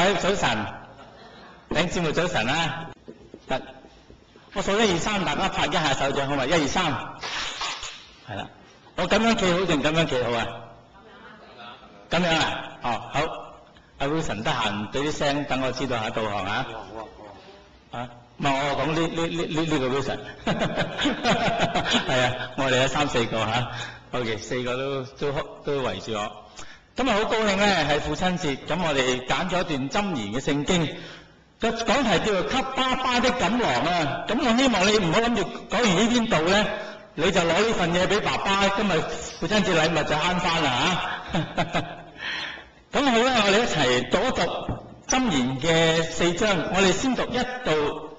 位早晨，弟兄姊妹早晨啦。得，我數1、2、3，大家拍一下手掌好嘛？1、2、3，係啦。我咁樣企好定咁樣企好啊？咁樣啊？哦，好。阿 Wilson 得閒俾啲聲，等我知道下導航啊。啊，唔係我講呢個 Wilson。係啊，我哋有3、4個嚇。OK， 4個都圍住我。今日好高興咧，係父親節，咁我哋揀咗一段箴言嘅聖經，個講題叫做給爸爸的錦囊啊。咁我希望你唔好諗住講完呢邊度咧，你就攞呢份嘢俾爸爸，今日父親節禮物就慳翻啦嚇。咁好啦，我哋一齊讀一讀箴言嘅4章，我哋先讀1到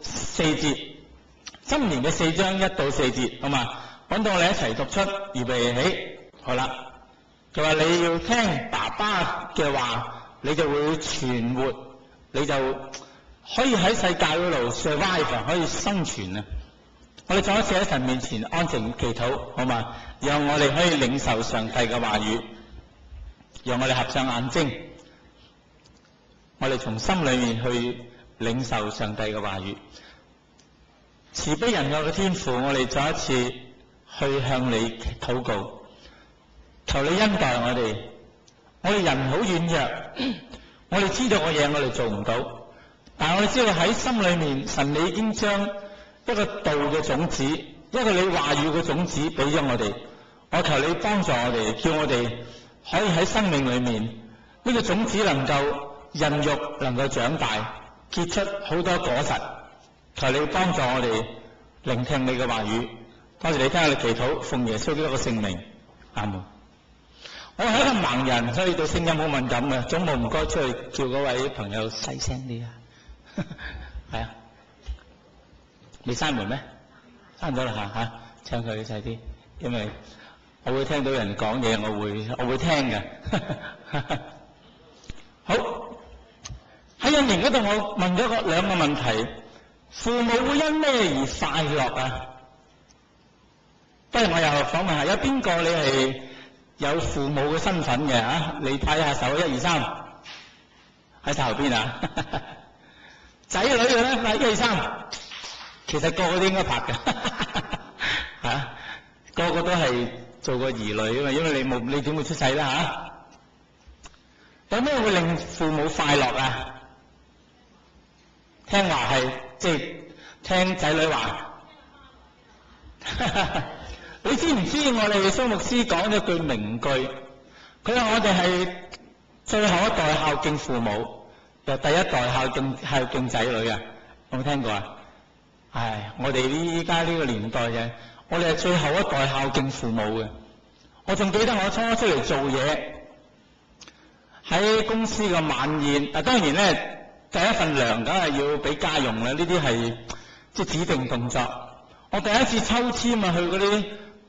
4節，箴言嘅4章1到4節，好嘛？揾到我哋一齊讀出，預備起，好啦。佢話你要聽爸爸嘅話，你就會存活，你就可以喺世界嗰度 survive， 可以生存啊！我哋再一次喺神面前安靜祈禱，好嘛？讓我哋可以領受上帝嘅話語，讓我哋合上眼睛，我哋從心裏面去領受上帝嘅話語。慈悲仁愛嘅天父，我哋再一次去向你禱告。求你恩待我哋，我哋人好軟弱，我哋知道嘅嘢我哋做唔到，但係我哋知道喺心裏面，神你已經將一個道嘅種子，一個你話語嘅種子俾咗我哋。我求你幫助我哋，叫我哋可以喺生命裏面呢個種子能夠孕育，能夠長大，結出好多果實。求你幫助我哋聆聽你嘅話語。多謝你聽我哋祈禱，奉耶穌基督嘅聖名，阿門。我係一個盲人，所以對聲音好敏感嘅。總務唔該出去叫嗰位朋友細聲啲啊！係啊，未閂門咩？閂咗啦嚇，請佢細啲，因為我會聽到人講嘢，我會聽嘅。好，喺引言嗰度，我問咗2個問題：父母會因咩而快樂啊？不如我又訪問下，有邊個你係有父母嘅身份嘅嚇？你睇下手，1、2、3，喺晒後邊啊！仔女嘅咧，1、2、3，其實個個都應該拍嘅嚇，個個都係做過兒女啊嘛，因為你點會出世啦嚇？有咩會令父母快樂啊？聽話係即係聽仔女話。你知唔知我哋蘇牧師講咗句名句？佢話我哋係最後一代孝敬父母，又第一代孝敬仔女啊！有冇聽過啊？我哋依家呢個年代嘅，我哋係最後一代孝敬父母嘅。我仲記得我初出嚟做嘢，喺公司嘅晚宴，當然咧第一份糧梗係要俾家用啦，呢啲係即係指定動作。我第一次抽籤啊，去嗰啲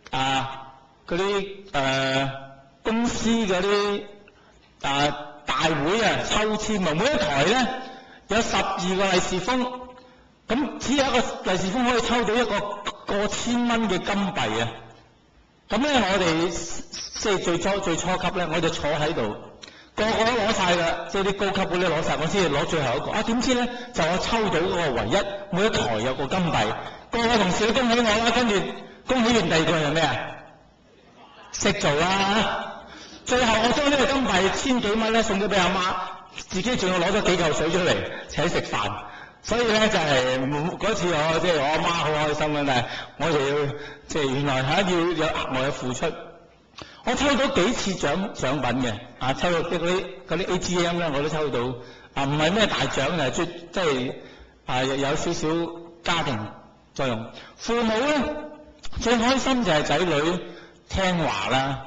公司嗰啲大會啊，抽籤啊，每一台咧有12個利是封，咁只有一個利是封可以抽到一個過千蚊嘅金幣啊！咁咧我哋即係最初級咧，我就坐喺度，個個都攞晒㗎，即係啲高級嗰啲攞晒，我先至攞最後一個。點知咧就我抽到嗰個唯一，每一台有個金幣，個個同事都恭喜我啦，跟住恭喜完第二個係咩啊？識做啦！最後我將呢個金幣1000幾蚊咧送咗俾阿媽，自己仲要攞咗幾嚿水出嚟請食飯。所以咧就係嗰次我即係我阿媽好開心啦，但係我哋要即係原來要有額外嘅付出。我抽到幾次獎品嘅，抽到嗰啲 AGM 咧我都抽到，唔係咩大獎嘅，即係有少少家庭作用。父母咧最開心就係仔女聽話啦，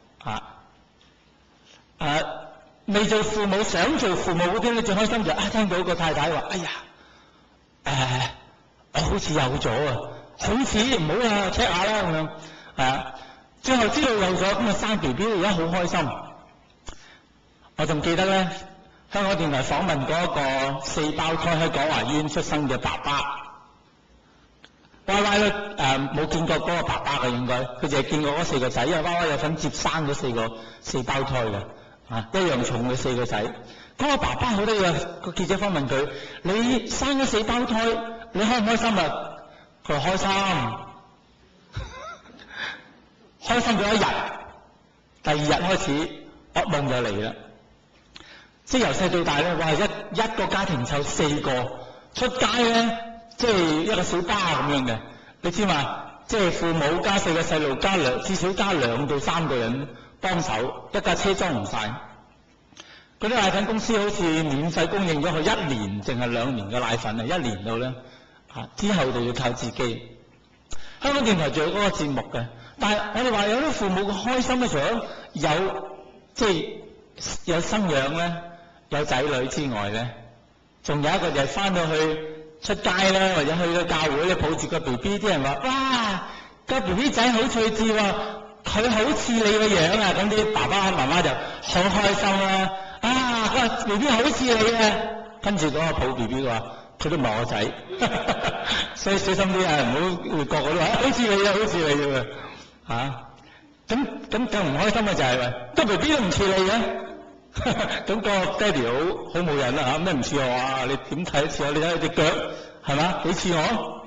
未做父母想做父母嗰啲咧最開心就聽到個太太話：哎呀，我好似有咗啊，好似唔好啊 check 下啦咁樣，最後知道有咗咁啊生 BB 而家好開心。我仲記得咧，香港電台訪問過一個4胞胎喺廣華醫院出生嘅爸爸。Y Y 咧冇見過嗰個爸爸嘅應該，佢淨係見過嗰4個仔，因為 Y Y 有份接生嗰4胞胎嘅，一樣重嘅4個仔。 嗰個爸爸好得意啊！個記者訪問佢：你生咗4胞胎，你開唔開心啊？佢話開心，開心咗1日，第2日開始噩夢就嚟啦。即係由細到大咧，哇！一個家庭湊4個，出街咧，即係一個小巴咁樣嘅。你知嘛？即係父母加4個細路，至少加2到3個人幫手，一架車裝唔晒。嗰啲奶粉公司好似免費供應咗佢1年，淨係2年嘅奶粉啊！1年到咧，之後就要靠自己。香港電台仲有嗰個節目嘅，但係我哋話有啲父母嘅開心咧，除咗即係有生養咧，有仔女之外咧，仲有一個就係翻到去出街咧，或者去個教會咧，抱住個 BB， 啲人話：哇，個 BB 仔好趣致喎，佢好似你個樣啊！咁啲爸爸媽媽就好開心啦。嗰個 BB 好似你啊！跟住嗰個抱 BB 嘅話，佢都唔係我仔，所以小心啲啊，唔好會覺嗰啲話好似你啊，好似你㗎嚇。咁更唔開心嘅就係喂，個 BB 都唔似你嘅，咁個爹哋好冇癮啦嚇，咩唔似我啊？你點睇得似我？你睇下隻腳係嘛？幾似我？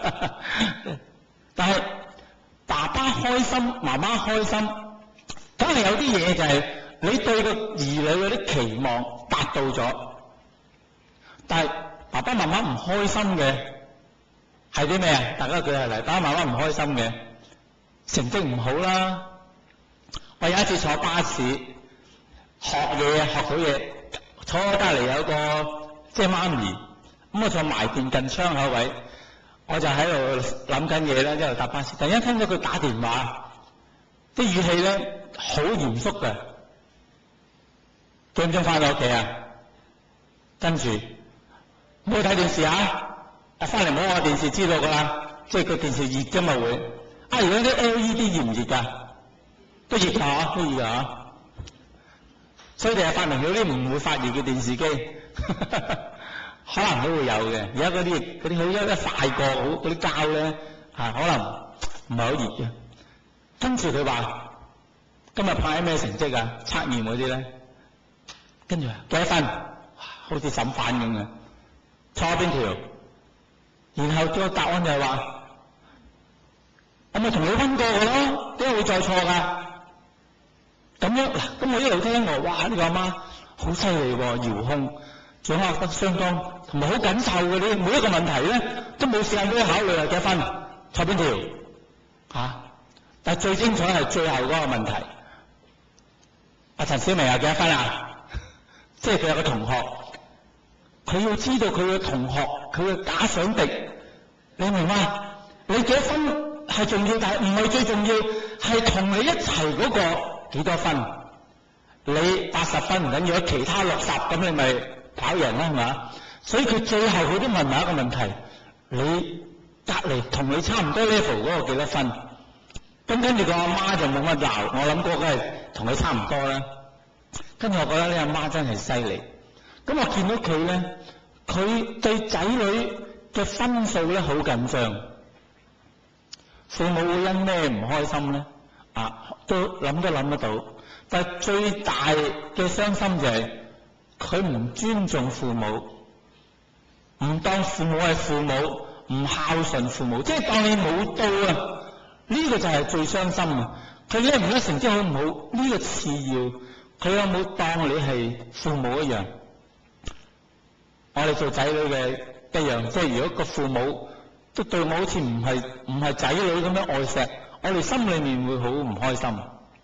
但係爸爸開心，媽媽開心，梗係有啲嘢就係你對個兒女嗰啲期望達到咗，但係爸爸媽媽唔開心嘅係啲咩啊？大家舉下嚟，爸爸媽媽唔開心嘅成績唔好啦。我有一次坐巴士學嘢，學到嘢，坐我隔離有個即係媽咪，咁我坐埋邊近窗口位，我就喺度諗緊嘢啦，一路搭巴士，突然間聽到佢打電話，啲語氣咧好嚴肅嘅。幾點鐘翻到屋企啊？跟住唔好睇電視啊！翻嚟唔好我電視知道噶啦，即係個電視熱㗎嘛會。如果啲 LED 熱唔熱㗎？都熱㗎，都熱㗎。所以哋係發明咗啲唔會發熱嘅電視機，可能都會有嘅。而家嗰啲好一快過好嗰啲膠咧，可能唔係好熱嘅。跟住佢話：今日派咩成績啊？測驗嗰啲咧。跟住幾多分？好似審犯咁嘅，錯邊條？然後個答案就係話：我咪同你溫過嘅咯，點解會再錯㗎？咁樣嗱，咁我一路聽我，哇！呢個阿媽好犀利喎，遙控掌握得相當，同埋好緊湊嘅啲每一個問題咧，都冇時間俾佢考慮啊！幾多分？錯邊條？但係最精彩係最後嗰個問題。阿陳小明幾多分啊？即係佢有個同學，佢要知道佢嘅同學佢嘅假想敵，你明嗎？你幾多分係重要，但係唔係最重要，係同你一齊嗰個幾多分？你80分唔緊要，其他60，咁你咪跑贏啦，係嘛？所以佢最後佢都問埋一個問題：你隔離同你差唔多 level 嗰個幾多分？咁跟住個阿媽就冇乜鬧，我諗嗰個係同佢差唔多啦。跟住我覺得呢阿媽真係犀利。咁我見到佢咧，佢對仔女嘅分數咧好緊張。父母會因咩唔開心咧？都諗得到。但係最大嘅傷心就係佢唔尊重父母，唔當父母係父母，唔孝順父母，即係當你冇到啊！呢個就係最傷心啊！佢叻唔叻成績好唔好呢個次要。佢有冇當你係父母一樣？我哋做仔女嘅一樣，即係如果個父母都對我好似唔係仔女咁樣愛錫，我哋心裏面會好唔開心。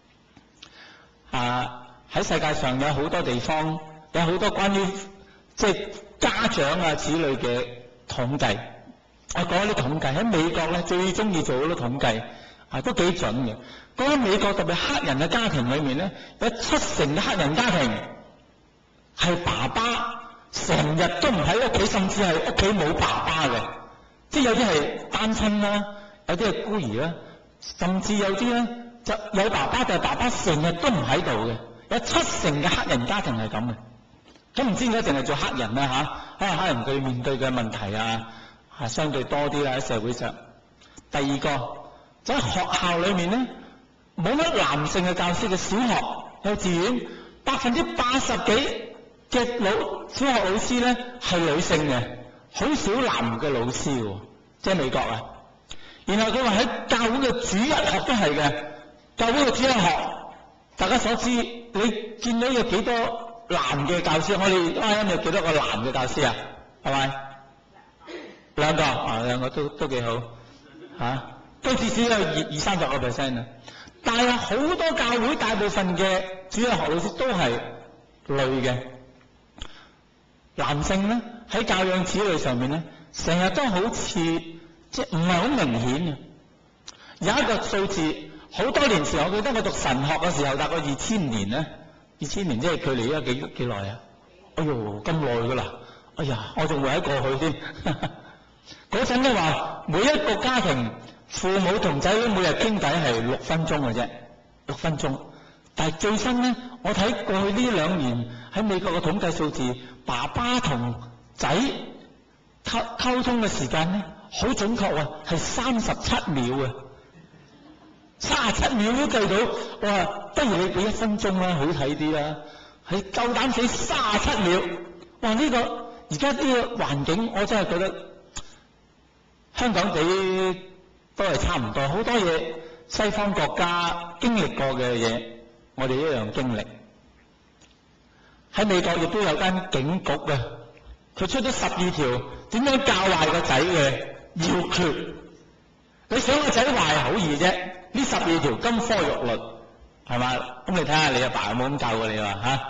喺世界上有好多地方，有好多關於即係家長啊子女嘅統計。我講啲統計喺美國咧，最中意做好多統計，都幾準嘅。講緊美國特別黑人嘅家庭裏面咧，有70%嘅黑人家庭係爸爸成日都唔喺屋企，甚至係屋企冇爸爸嘅，即係有啲係單親啦，有啲係孤兒啦，甚至有啲咧就有爸爸，但係爸爸成日都唔喺度嘅，有70%嘅黑人家庭係咁嘅。咁唔知點解淨係做黑人啦可能黑人佢面對嘅問題相對多啲啦喺社會上。第二個就喺學校裏面咧，冇乜男性嘅教師嘅小學、幼稚園，80%幾嘅小學老師咧係女性嘅，好少男嘅老師喎，即係美國啊。然後佢話喺教會嘅主日學都係嘅，教會嘅主日學，大家所知，你見到有幾多男嘅教師？我哋啱有幾多個男嘅教師啊？係咪？兩個啊，兩個都幾好嚇，都至少有20-30%啊。但係好多教會大部分嘅主日學老師都係女嘅，男性咧喺教養子女上面咧，成日都好似即係唔係好明顯嘅。有一個數字，好多年前我記得我讀神學嘅時候，大概2000年咧，2000年即係距離而家幾耐啊？哎呦，咁耐㗎啦！哎呀，我仲會喺過去添。嗰陣咧話，每一個家庭父母同仔女每日傾偈係6分鐘嘅啫，6分鐘。但係最新咧，我睇過去呢2年喺美國嘅統計數字，爸爸同仔溝通嘅時間咧，好準確啊，係37秒啊，37秒都計到。我話不如你俾1分鐘啦，好睇啲啦。係夠膽死37秒，哇！呢個而家呢個環境，我真係覺得香港地都係差唔多，好多嘢西方國家經歷過嘅嘢，我哋一樣經歷。喺美國亦都有間警局啊，佢出咗12條點樣教壞個仔嘅要訣。你想個仔壞好易啫，呢12條金科玉律係嘛？咁你睇下你阿爸有冇咁教過你話嚇？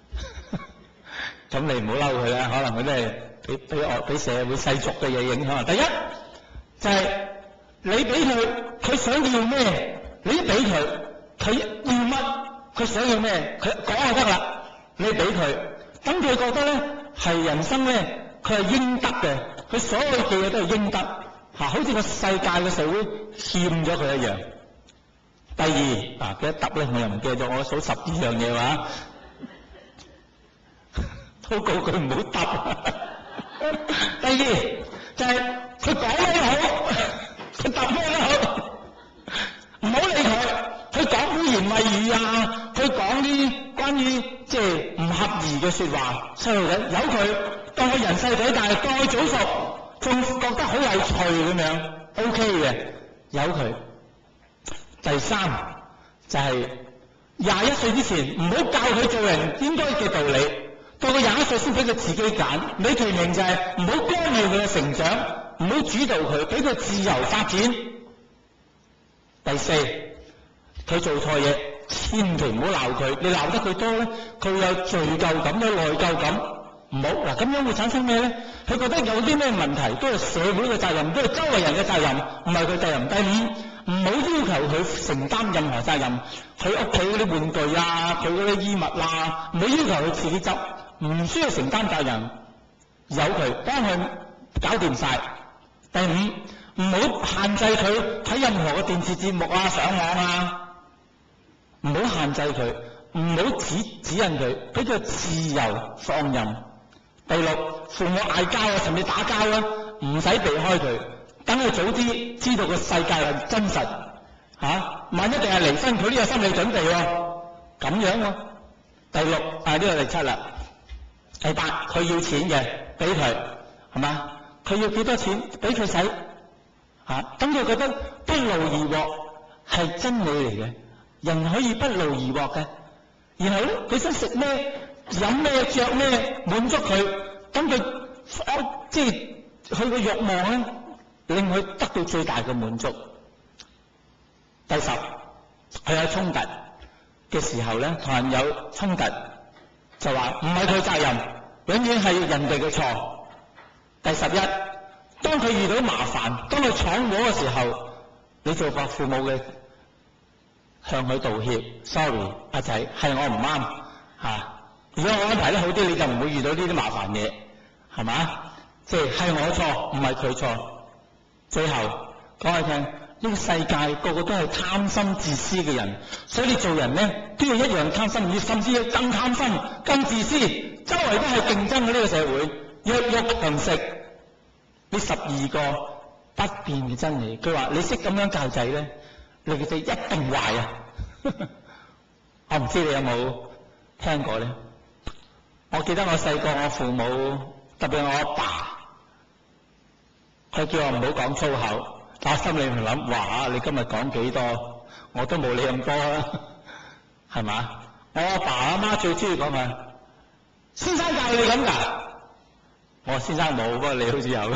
咁你唔好嬲佢啦，可能佢都係俾社會世俗嘅嘢影響。第一就係你俾佢想要咩，你俾佢，佢要乜，佢想要咩，佢講就得啦。你俾佢，等佢覺得咧係人生咧，佢係應得嘅，佢所有嘅嘢都係應得嚇，好似個世界嘅社會欠咗佢一樣。第二幾多揼咧？我又唔記得咗，我數12樣嘢話。都告佢唔好答。第二就係佢講咩好，佢答咩都好，唔好理佢。佢講污言穢語啊，佢講啲關於即係唔合宜嘅説話，細路仔由佢當佢人細仔大，當佢早熟，仲覺得好有趣咁樣 ，OK 嘅，由佢。第三就係21歲之前唔好教佢做人應該嘅道理。到佢21歲先俾佢自己揀，美其名就係唔好干擾佢嘅成長，唔好主導佢，俾佢自由發展。第四，佢做錯嘢，千祈唔好鬧佢，你鬧得佢多咧，佢有罪疚感，有內疚感，唔好嗱，咁樣會產生咩咧？佢覺得有啲咩問題都係社會嘅責任，都係周圍人嘅責任，唔係佢責任。第五，唔好要求佢承擔任何責任，佢屋企嗰啲玩具啊，佢嗰啲衣物啊，唔好要求佢自己執。唔需要承擔責任，由佢幫佢搞掂晒。第五，唔好限制佢睇任何嘅電視節目啊、上網啊，唔好限制佢，唔好指引佢，俾佢自由放任。第六，父母嗌交啊，甚至打交啊，唔使避開佢，等佢早啲知道個世界係真實嚇。萬一定係離婚，佢都有心理準備喎。咁樣喎。第六呢個第七啦。第八，佢要錢嘅，俾佢係嘛？佢要幾多錢，俾佢使嚇。等佢覺得不勞而獲係真理嚟嘅，人可以不勞而獲嘅。然後咧，佢想食咩、飲咩、着咩，滿足佢。等佢即係佢個慾望咧，令佢得到最大嘅滿足。第十，佢有衝突嘅時候咧，同人有衝突。就話唔係佢責任，永遠係人哋嘅錯。第11，當佢遇到麻煩，當佢闖禍嘅時候，你做個父母嘅向佢道歉 ，sorry， 阿仔係我唔啱嚇。如果我安排得好啲，你就唔會遇到呢啲麻煩嘢，係嘛？即係我錯，唔係佢錯。最後講嚟聽。呢個世界個個都係貪心自私嘅人，所以你做人咧都要一樣貪心，甚至要更貪心、更自私。周圍都係競爭嘅呢個社會，弱肉強食。呢12個不變嘅真理，佢話你識咁樣教仔咧，你嘅仔一定壞啊！我唔知你有冇聽過咧？ 我記得我細個，我父母特別我阿爸，佢叫我唔好講粗口，但我心裏面諗，哇！你今日講幾多，我都冇你咁多啦，係嘛？我阿爸阿媽最中意講嘅，先生教你咁㗎？我話先生冇，不過你好似有。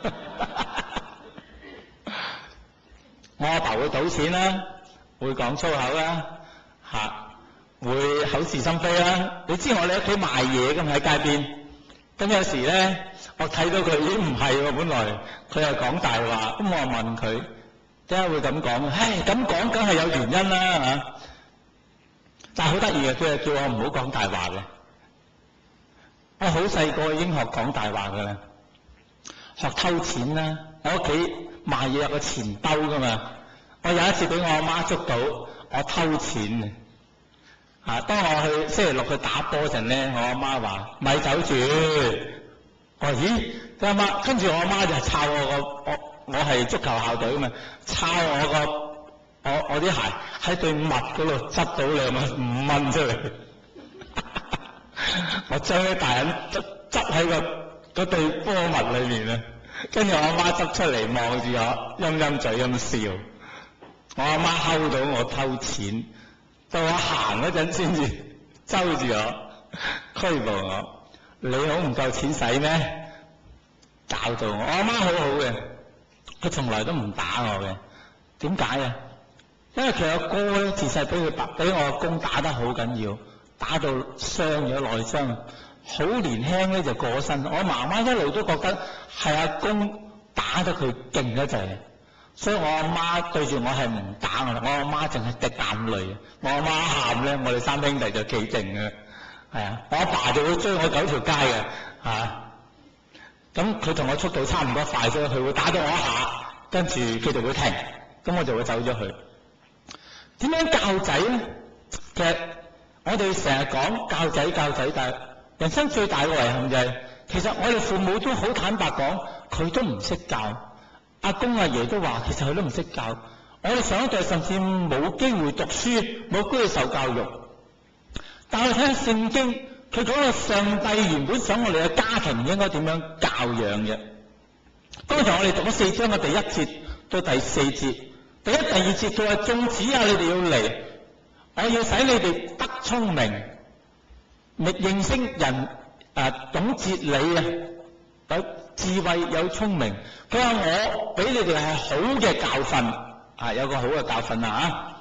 我阿爸會賭錢啦，會講粗口啦，會口是心非啦。你知我哋屋企賣嘢㗎嘛，喺街邊，咁有時咧，我睇到佢已經唔係喎，本來佢又講大話，咁我問佢點解會咁講？唉，咁講梗係有原因啦嚇。但係好得意嘅，佢係叫我唔好講大話嘅。我好細個已經學講大話㗎啦，學偷錢啦。我屋企賣嘢有個錢兜㗎嘛。我有一次俾我阿媽捉到我偷錢啊！當我去星期六去打波陣咧，我阿媽話咪走住。我話咦，阿媽，跟住我阿媽就抄我係足球校隊㗎嘛，抄我啲鞋喺對襪嗰度執到2蚊5蚊出嚟。我將啲大人執喺個對波襪裏面啊，跟住我阿媽執出嚟望住我，陰陰嘴咁笑。我阿媽睺到我偷錢，到我行嗰陣先至揪住我，拘捕我。你好唔夠錢使咩？教導我。我阿媽好好嘅，佢從來都唔打我嘅。點解啊？因為佢阿哥咧，自細俾我阿公打得好緊要，打到傷咗內傷，好年輕咧就過咗身。我媽媽一路都覺得係阿公打得佢勁得滯，所以我阿媽對住我係唔打我啦。我阿媽淨係滴眼淚，我阿媽喊咧，我哋3兄弟就企靜嘅。係啊，我阿爸就會追我9條街嘅嚇。咁佢同我速度差唔多快，所以佢會打到我一下，跟住佢就會停，咁我就會走咗去。點樣教仔咧？其實我哋成日講教仔，但係人生最大嘅遺憾就係，其實我哋父母都好坦白講，佢都唔識教。阿公阿爺都話，其實佢都唔識教。我哋上一代甚至冇機會讀書，冇機會受教育。但係睇下聖經，佢講到上帝原本想我哋嘅家庭應該點樣教養嘅。剛才我哋讀咗4章嘅第1節到第4節，第1、第2節佢話：眾子啊，你哋要嚟，我要使你哋得聰明，認識人懂哲理啊，有智慧有聰明。佢話我俾你哋係好嘅教訓有個好嘅教訓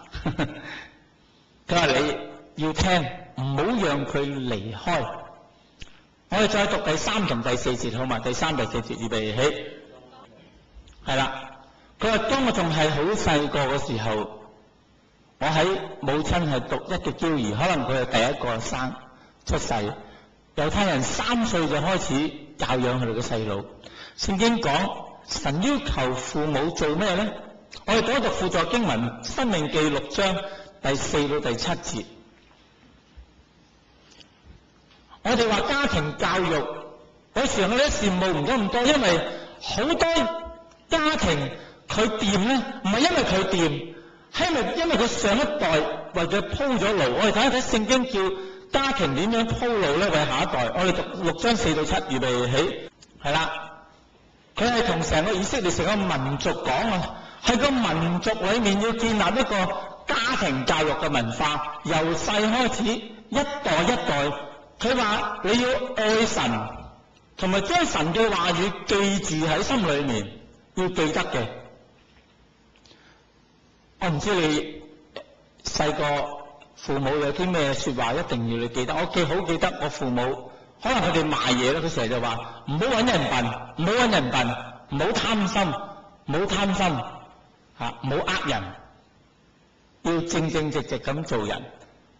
佢話你要聽，唔好讓佢離開。我哋再讀第3同第4節好嘛？第3、第4節預備起，係啦。佢話當我仲係好細個嘅時候，我喺母親係獨一嘅嬌兒，可能佢係第一個生出世。猶太人3歲就開始教養佢哋嘅細路。聖經講神要求父母做咩咧？我哋讀一讀輔助經文《申命記》6章第4到第7節。我哋話家庭教育，有時我哋羨慕唔到咁多，因為好多家庭佢掂咧，唔係因為佢掂，係因為佢上一代為佢鋪咗路。我哋睇一睇聖經叫家庭點樣鋪路咧，為下一代。我哋讀6章4到7，預備起，係啦。佢係同成個以色列成個民族講啊，喺個民族裏面要建立一個家庭教育嘅文化，由細開始，一代一代。佢話你要愛神，同埋將神嘅話語記住喺心裏面，要記得嘅。我唔知你細個父母有啲咩說話一定要你記得。我好記得我父母，可能佢哋賣嘢咧，佢成日就話唔好搵人笨，唔好搵人笨，唔好貪心，唔好貪心唔好呃人，要正正直直咁做人。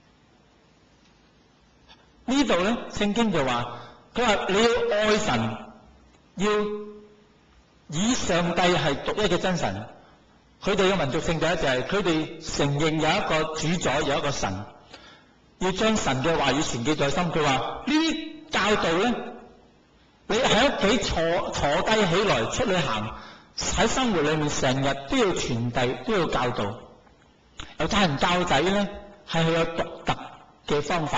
呢度咧，聖經就話，佢話你要愛神，要以上帝係獨一嘅真神。佢哋嘅民族性就係佢哋承認有一個主宰，有一個神，要將神嘅話語存記在心。佢話呢啲教導咧，你喺屋企坐低起來出去行，喺生活裏面成日都要傳遞，都要教導。猶太人教仔咧係佢有獨特嘅方法。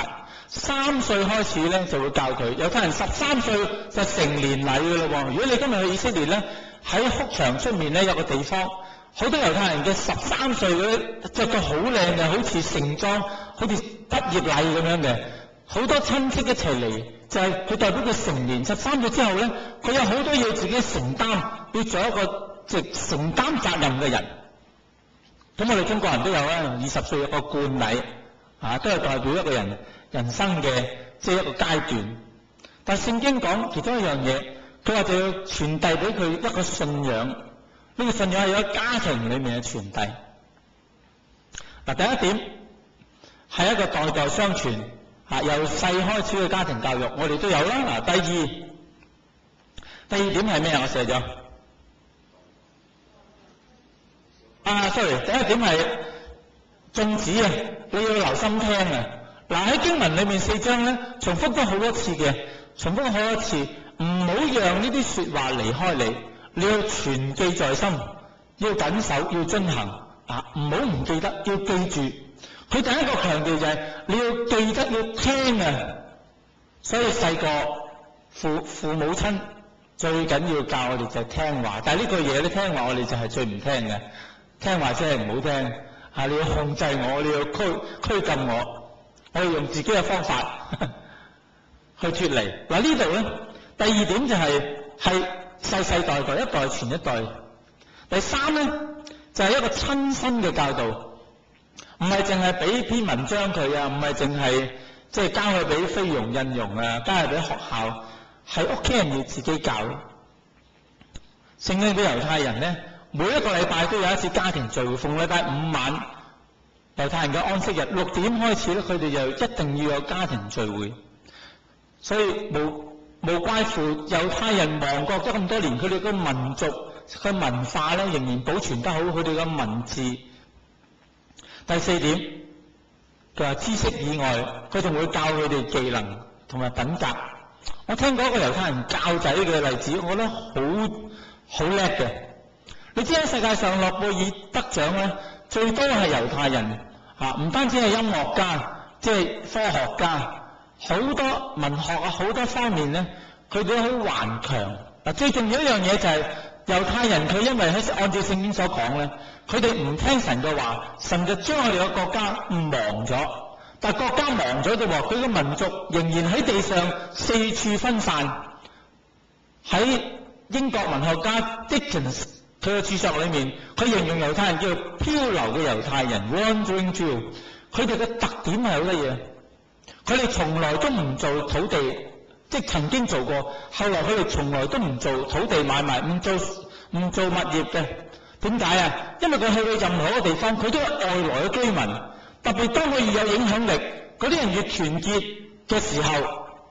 3歲開始咧就會教佢。猶太人13歲就成年禮㗎啦喎。如果你今日去以色列咧，喺哭牆出面咧有個地方，好多猶太人嘅13歲嗰啲著到好靚嘅，好似盛裝，好似畢業禮咁樣嘅，好多親戚一齊嚟，就係佢代表佢成年。13歲之後咧，佢有好多要自己承擔，要做一個承擔責任嘅人。咁我哋中國人都有啦，20歲有個冠禮，都係代表一個人人生嘅一個階段。但係聖經講其中一樣嘢，佢話就要傳遞俾佢一個信仰，呢個信仰係喺家庭裏面嘅傳遞。第一點係一個代代相傳，由細開始嘅家庭教育，我哋都有啦。第二點係咩啊？我寫咗。sorry， 第一點係眾子啊，你要留心聽啊。喺經文裏面4章咧，重複咗好多次嘅，重複咗好多次，唔好讓呢啲說話離開你，你要存記在心，要謹守，要遵行，唔好唔記得，要記住。佢第一個強調就係你要記得，要聽啊。所以細個父母親最緊要教我哋就係聽話，但係呢句嘢咧，聽話我哋就係最唔聽嘅。聽話真係唔好聽，你要控制我，你要拘禁我，我要用自己嘅方法去脫離。呢度咧，第二點就係世世代代一代傳一代。第3咧就係一個親身嘅教導，唔係淨係俾篇文章佢啊，唔係淨係交佢俾菲傭印傭啊，交佢俾學校，係屋企人要自己教。聖經俾猶太人咧，每一個禮拜都有一次家庭聚會，逢禮拜5晚，猶太人嘅安息日6點開始咧，佢哋就一定要有家庭聚會。所以無怪乎猶太人亡國咗咁多年，佢哋嘅民族嘅文化咧仍然保存得好，佢哋嘅文字。第4點，佢話知識以外，佢仲會教佢哋技能同埋品格。我聽過一個猶太人教仔嘅例子，我覺得好叻嘅。你知喺世界上諾貝爾得獎咧，最多係猶太人，唔單止係音樂家，即係科學家，好多文學好多方面咧，佢哋都好頑強。最重要一樣嘢就係猶太人，佢因為按照聖經所講咧，佢哋唔聽神嘅話，神就將我哋嘅國家亡咗。但係國家亡咗啫喎，佢嘅民族仍然喺地上四處分散。喺英國文學家 Dickens 佢嘅著作裏面，佢形容猶太人叫做漂流嘅猶太人 （Wandering Jew）。佢哋嘅特點係好乜嘢？佢哋從來都唔做土地，即係曾經做過，後來佢哋從來都唔做土地買賣，唔做物業嘅。點解啊？因為佢去到任何一個地方，佢都係外來嘅居民。特別當佢越有影響力，嗰啲人越團結嘅時候，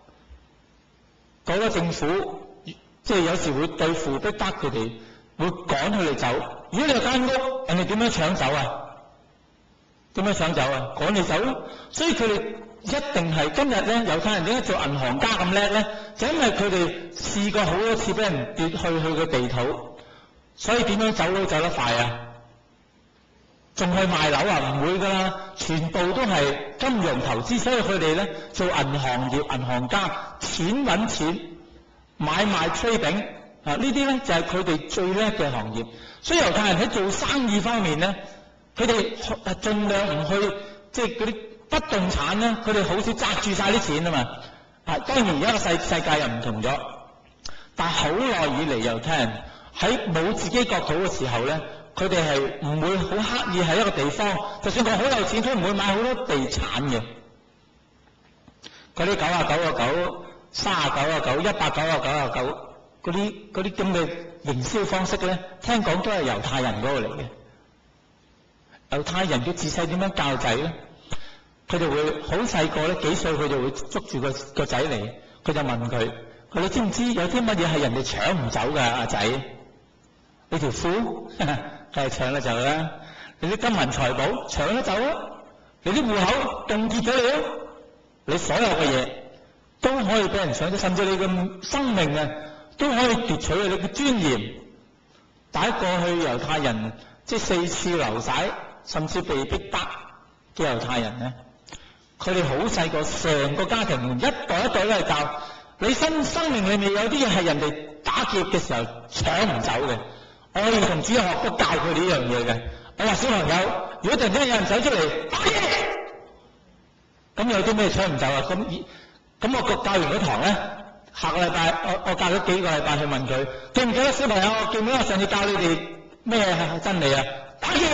嗰個政府即係有時會對付逼得佢哋，會趕佢哋走。如果你有間屋，人哋點樣搶走啊？點樣搶走啊？趕你走。所以佢哋一定係今日咧，猶太人點解做銀行家咁叻咧？就因為佢哋試過好多次俾人奪去佢嘅地土，所以點樣走都走得快啊？仲去賣樓啊？唔會㗎啦，全部都係金融投資。所以佢哋咧做銀行業、銀行家，錢揾錢，買賣 trading 呢啲咧就係佢哋最叻嘅行業。所以猶太人喺做生意方面咧，佢哋盡量唔去即係嗰啲不動產咧，佢哋好少揸住晒啲錢啊嘛。當然而家個世界又唔同咗，但係好耐以嚟猶太人喺冇自己國土嘅時候咧，佢哋係唔會好刻意喺一個地方，就算佢好有錢，佢唔會買好多地產嘅。嗰啲99.9%、39.9%、199.9%嗰啲咁嘅營銷方式咧，聽講都係猶太人嗰個嚟嘅。猶太人嘅自細點樣教仔咧？佢哋會好細個咧，幾歲佢就會捉住個仔嚟，佢就問佢：你知唔知有啲乜嘢係人哋搶唔走㗎？阿仔，你條褲梗係搶得走啦，你啲金銀財寶搶得走啊，你啲戶口凍結咗你啊，你所有嘅嘢都可以俾人搶走，甚至你嘅生命啊都可以奪取你嘅尊嚴。但係過去猶太人即係四處流徙，甚至被逼迫嘅猶太人咧， 佢哋好細個，成個家庭一代一代都係教你生命裏面有啲嘢係人哋打劫嘅時候搶唔走嘅。我兒童主日學都教佢呢樣嘢嘅。我話小朋友，如果突然間有人走出嚟打劫，咁有啲咩搶唔走啊？咁我教完嗰堂咧，下個禮拜我教咗幾個禮拜去問佢，記唔記得小朋友？我記唔記得我上次教你哋咩真理啊？打劫！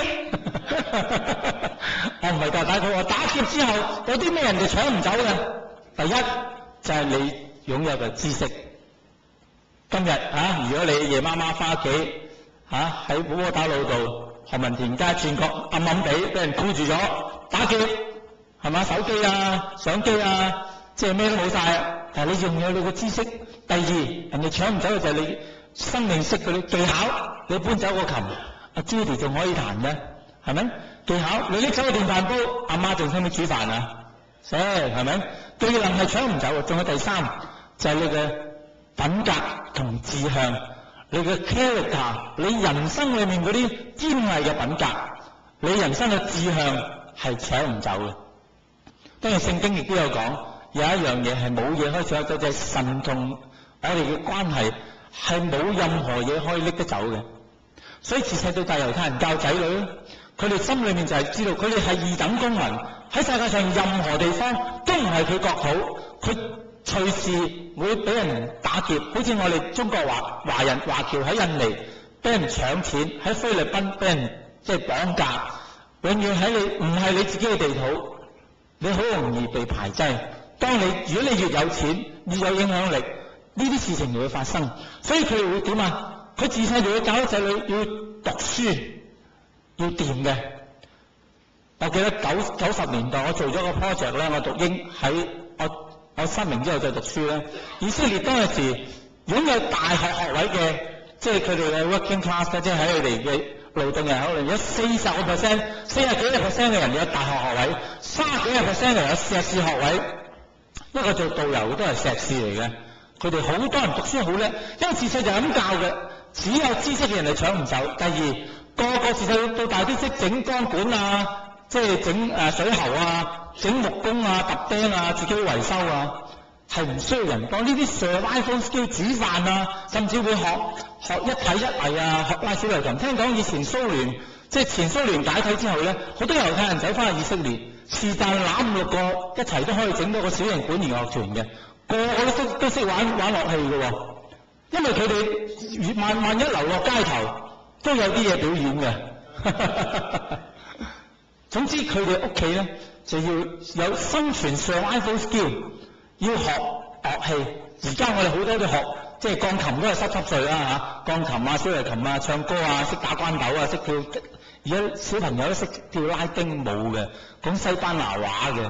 我唔係教打佢，我打劫之後有啲咩人哋搶唔走嘅？第一就係你擁有嘅知識。今日如果你夜媽媽翻屋企喺窩打老道何文田街轉角暗暗地俾人箍住咗，打劫係嘛？手機啊、相機啊，即係咩都冇晒。但係你仲有你嘅知識。第二，人哋搶唔走嘅就係你生命識嗰啲技巧。你搬走個琴，阿 Judy 仲可以彈嘅，係咪？技巧，你拎走個電飯煲，阿媽仲識唔識煮飯啊？識，係咪？技能係搶唔走嘅。仲有第三，就係你嘅品格同志向，你嘅 character， 你人生裏面嗰啲堅毅嘅品格，你人生嘅志向係搶唔走嘅。當然聖經亦都有講，有一樣嘢係冇嘢可以搶走，就係神同我哋嘅關係係冇任何嘢可以拎得走嘅。所以自細到大猶太人教仔女，佢哋心裏面就係知道佢哋係二等公民，喺世界上任何地方都唔係佢國土，佢隨時會俾人打劫。好似我哋中國華人華僑喺印尼俾人搶錢，喺菲律賓俾人綁架，永遠喺你唔係你自己嘅地土，你好容易被排擠。如果你越有錢越有影響力，呢啲事情就會發生。所以佢哋會點啊？佢自細就要教啲仔女要讀書，要掂嘅。我記得90年代我做咗個 project 咧，我讀英喺我失明之後再讀書咧。以色列當時擁有大學學位嘅，即係佢哋嘅 working class， 即係喺佢哋嘅勞動人口裏有40幾個 percent 嘅人有大學學位，30幾個 percent 嘅人有碩士學位。一個做導遊都係碩士嚟嘅。佢哋好多人讀書好叻，因為自細就係咁教嘅。只有知識嘅人係搶唔走。第二，個自細到大都識整光管啊，即係整水喉啊、整木工啊、揼釘啊、自己維修啊，係唔需要人幫。呢啲 survival skill 煮飯啊，甚至會學一體一藝啊，學拉小提琴。聽講以前蘇聯前蘇聯解體之後咧，好多猶太人走翻去以色列，是但攬5、6個一齊都可以整到個小型管弦樂團嘅，個個都識玩樂器嘅喎。因為佢哋萬一流落街頭，都有啲嘢表演嘅。總之佢哋屋企咧就要有生存 survival skill， 要學樂器。而家我哋好多都學，即係鋼琴都係濕碎啦嚇，鋼琴啊、小提琴啊、唱歌啊、識打關斗啊、識跳。而家小朋友都識跳拉丁舞嘅，講西班牙話嘅。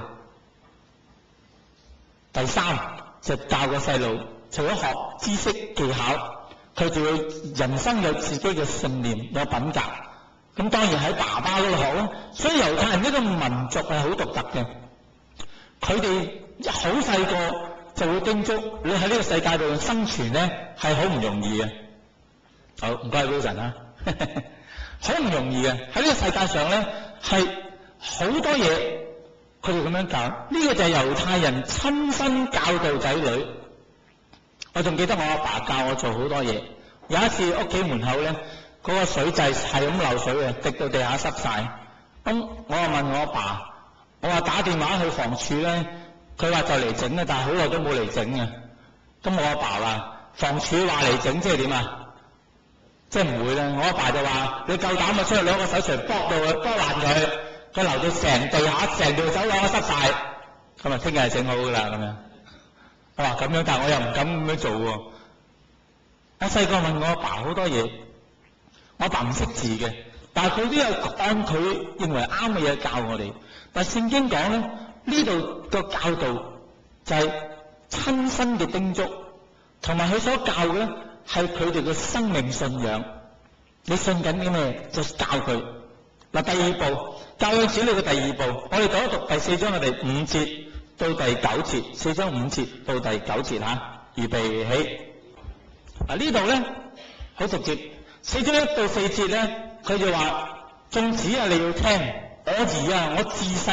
第三就教個細路，除咗學知識技巧，佢就要人生有自己嘅信念、有品格。咁當然喺爸爸嗰度學咯。所以猶太人呢個民族係好獨特嘅，佢哋好細個就會叮囑你喺呢個世界度生存咧係好唔容易嘅。好，唔該 Wilson 啊，好唔容易嘅。喺呢個世界上咧係好多嘢，佢哋咁樣教。呢個就係猶太人親身教導仔女。我仲記得我阿爸教我做好多嘢。有一次屋企門口咧，嗰個水掣係咁漏水嘅，滴到地下濕晒。咁我就問我阿爸，我話打電話去房署咧，佢話就嚟整啦，但係好耐都冇嚟整嘅。咁我阿爸話房署話嚟整，即係點啊？即係唔會啦。我阿爸就話你夠膽咪出去攞個手錘剝爛佢，佢流到成地下成條走廊都濕晒。咁啊，聽日係整好噶啦咁樣。我話咁樣，但係我又唔敢咁樣做喎。我細個問我阿爸好多嘢，我阿爸唔識字嘅，但係佢都有按佢認為啱嘅嘢教我哋。但係聖經講咧，呢度個教導就係親身嘅叮囑，同埋佢所教嘅咧係佢哋嘅生命信仰。你信緊啲咩就教佢。嗱，第二步教養子女嘅第二步，我哋讀一讀第4章嘅第5節到第9節，4章5節到第9節嚇，預備起。呢度咧好直接，4章1到4節咧，佢就話：眾子啊，你要聽，我兒啊，我自細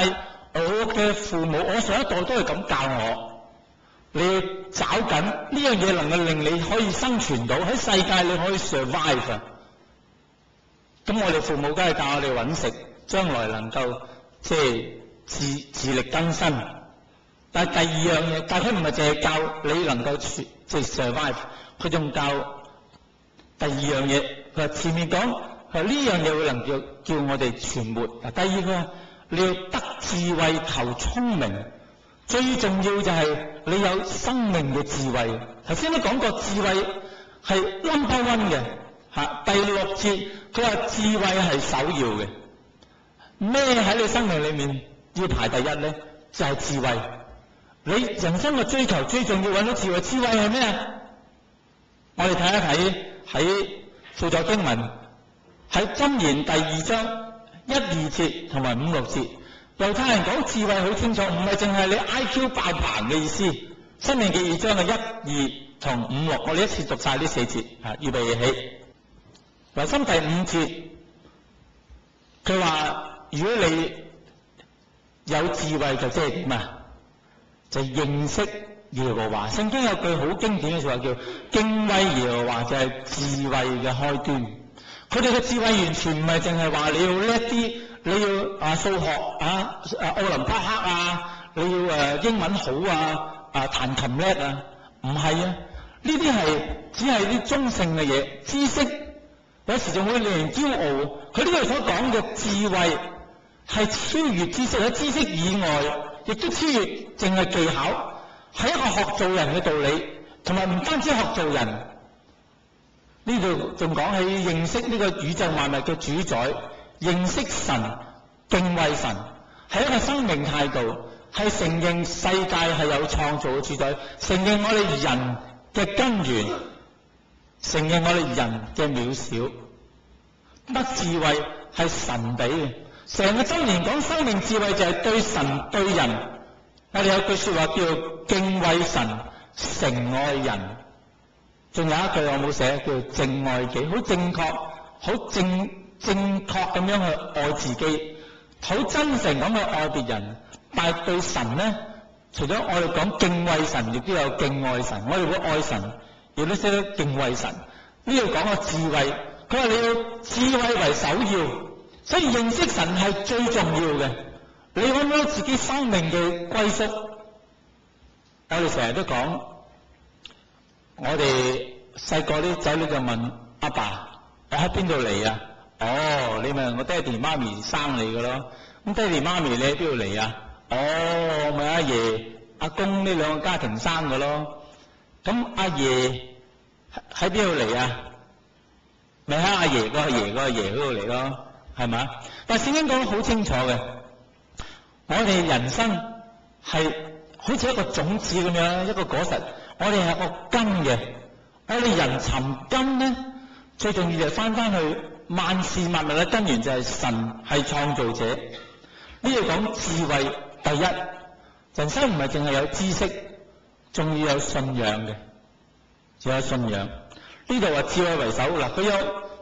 我嘅父母，我上一代都係咁教我，你要找緊呢樣嘢能夠令你可以生存到喺世界，你可以 survive 啊。咁我哋父母梗係教我哋揾食，將來能夠即係自力更生。但係第二樣嘢，但係佢唔係淨係教你能夠即係 survive， 佢仲教第二樣嘢。佢話前面講，佢話呢樣嘢會能夠叫我哋存活。第二佢話你要得智慧求聰明，最重要就係你有生命嘅智慧。頭先都講過智慧係 number one 嘅嚇。第6節佢話智慧係首要嘅。咩喺你生命裏面要排第一咧？就係智慧。你人生嘅追求最重要揾到智慧。智慧係咩啊？我哋睇一睇喺輔助經文，喺箴言第2章1、2節同埋5、6節，猶太人講智慧好清楚，唔係淨係你 IQ 爆棚嘅意思。申命記2章嘅1、2同5、6，我哋一次讀晒呢4節啊，預備起。留心第5節，佢話如果你有智慧就即係點啊？就認識耶和華。聖經有句好經典嘅說話叫敬畏耶和華就係智慧嘅開端。佢哋嘅智慧完全唔係淨係話你要叻啲，你要數學奧林匹克你要英文好彈琴叻唔係啊。呢啲係只係啲中性嘅嘢，知識有時仲會令人驕傲。佢呢度所講嘅智慧係超越知識，喺知識以外，亦都超越淨係技巧，係一個學做人嘅道理，同埋唔單止學做人。呢度仲講起認識呢個宇宙萬物嘅主宰，認識神、敬畏神，係一個生命態度，係承認世界係有創造嘅主宰，承認我哋人嘅根源，承認我哋人嘅渺小。得智慧係神俾嘅。成個箴言講生命智慧就係對神對人。我哋有句說話叫敬畏神，誠愛人。仲有一句我冇寫，叫正愛己，好正確，好正確咁樣去愛自己，好真誠咁去愛別人。但係對神呢，除咗我哋講敬畏神，亦都有敬愛神。我哋會愛神，亦都識得敬畏神。呢度講個智慧，佢話你要智慧為首要。所以認識神係最重要嘅。你揾到自己生命嘅歸宿。我哋成日都講，我哋細個啲仔女就問阿爸：我喺邊度嚟啊？哦，你問我爹哋媽咪生你嘅咯。咁爹哋媽咪你喺邊度嚟啊？哦，咪阿爺阿公呢兩個家庭生嘅咯。咁阿爺喺邊度嚟啊？咪喺阿爺個阿爺嗰度嚟咯。係嘛？但係聖經講得好清楚嘅，我哋人生係好似一個種子咁樣，一個果實，我哋係個根嘅。我哋人尋根咧，最重要就係翻去萬事萬物嘅根源就係神，係創造者。呢度講智慧，第一，人生唔係淨係有知識，仲要有信仰嘅，仲有信仰。呢度話智慧為首嗱，佢有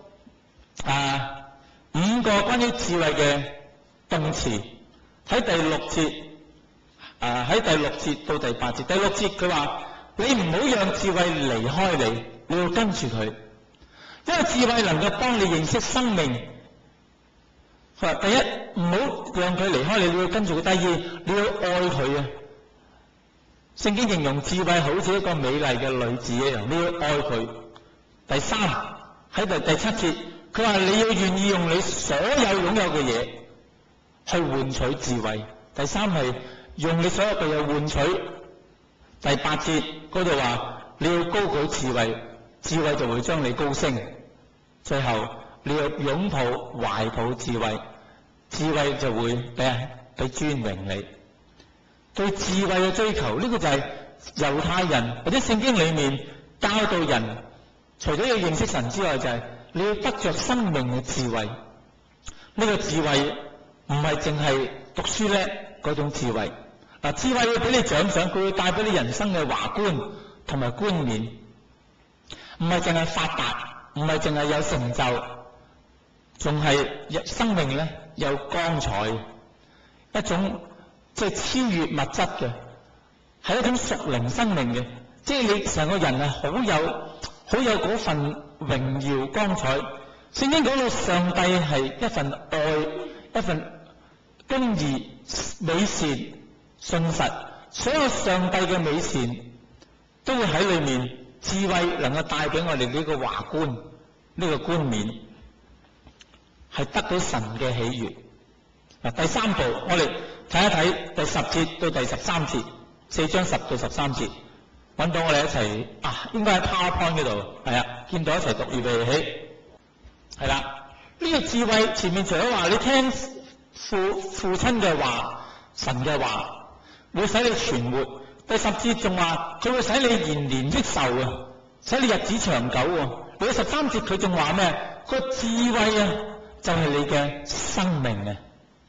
5個關於智慧嘅動詞，喺第6節，喺第6節到第8節。第6節佢話：你唔好讓智慧離開你，你要跟住佢，因為智慧能夠幫你認識生命。佢話：第一，唔好讓佢離開你，你要跟住佢；第二，你要愛佢啊。聖經形容智慧好似一個美麗嘅女子一樣，你要愛佢。第三，喺第7節。佢話你要願意用你所有擁有嘅嘢去換取智慧。第三係用你所有嘅嘢換取。第8節嗰度話你要高舉智慧，智慧就會將你高升。最後你要擁抱懷抱智慧，智慧就會俾尊榮你。對智慧嘅追求，呢個就係猶太人或者聖經裏面教導人，除咗要認識神之外，就係你要得着生命嘅智慧。呢個智慧唔係淨係讀書叻嗰種智慧。嗱，智慧會俾你獎賞，佢會帶俾你人生嘅華觀同埋冠冕。唔係淨係發達，唔係淨係有成就，仲係生命咧有光彩。一種即係超越物質嘅，係一種屬靈生命嘅，即係你成個人係好有嗰份榮耀光彩。聖經講到上帝係一份愛，一份公義、美善、信實，所有上帝嘅美善都會喺裏面，智慧能夠帶俾我哋呢個華觀，呢個冠冕係得到神嘅喜悅。嗱，第三步我哋睇一睇第10節到第13節，4章10到13節，揾到我哋一齊應該喺 PowerPoint 嗰度，係啊，見到一齊讀，預備起，係啦。呢個智慧前面除咗話你聽父親嘅話，神嘅話會使你存活，第10節仲話佢會使你延年益壽啊，使你日子長久喎。第13節佢仲話咩？個智慧啊，就係你嘅生命啊！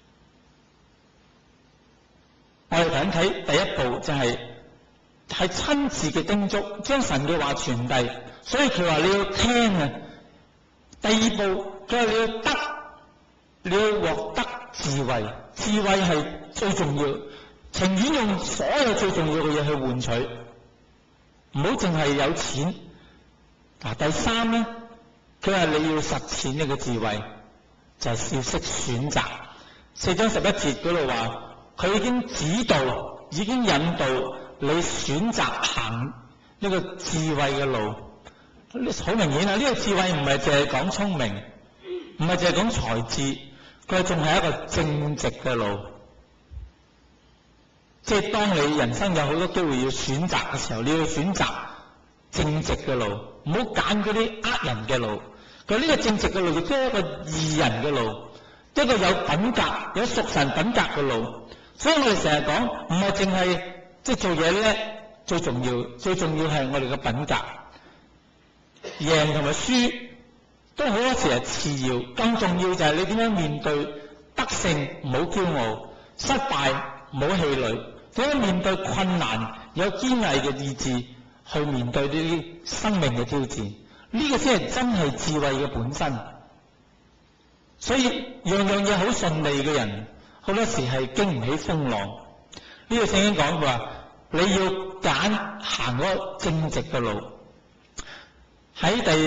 我哋睇第一步就係親自嘅叮囑，將神嘅話傳遞。所以佢話你要聽啊。第二步佢話你要獲得智慧，智慧係最重要，情願用所有最重要嘅嘢去換取，唔好淨係有錢。第三咧，佢話你要實踐呢個智慧，就係要識選擇。4章11節嗰度話，佢已經指導，已經引導你選擇行呢個智慧嘅路。好明顯啊，呢個智慧唔係淨係講聰明，唔係淨係講才智，佢仲係一個正直嘅路。即係當你人生有好多機會要選擇嘅時候，你要選擇正直嘅路，唔好揀嗰啲呃人嘅路。佢呢個正直嘅路亦都係一個義人嘅路，一個有品格、有屬神品格嘅路。所以我哋成日講，唔係淨係即係做嘢叻最重要，最重要係我哋嘅品格。贏同埋輸都好多時係次要，更重要就係你點樣面對得勝，唔好驕傲；失敗唔好氣餒。點樣面對困難，有堅毅嘅意志去面對呢啲生命嘅挑戰，呢個先係真係智慧嘅本身。所以樣樣嘢好順利嘅人，好多時係經唔起風浪。呢個聖經講佢話，你要揀行嗰個正直嘅路。喺第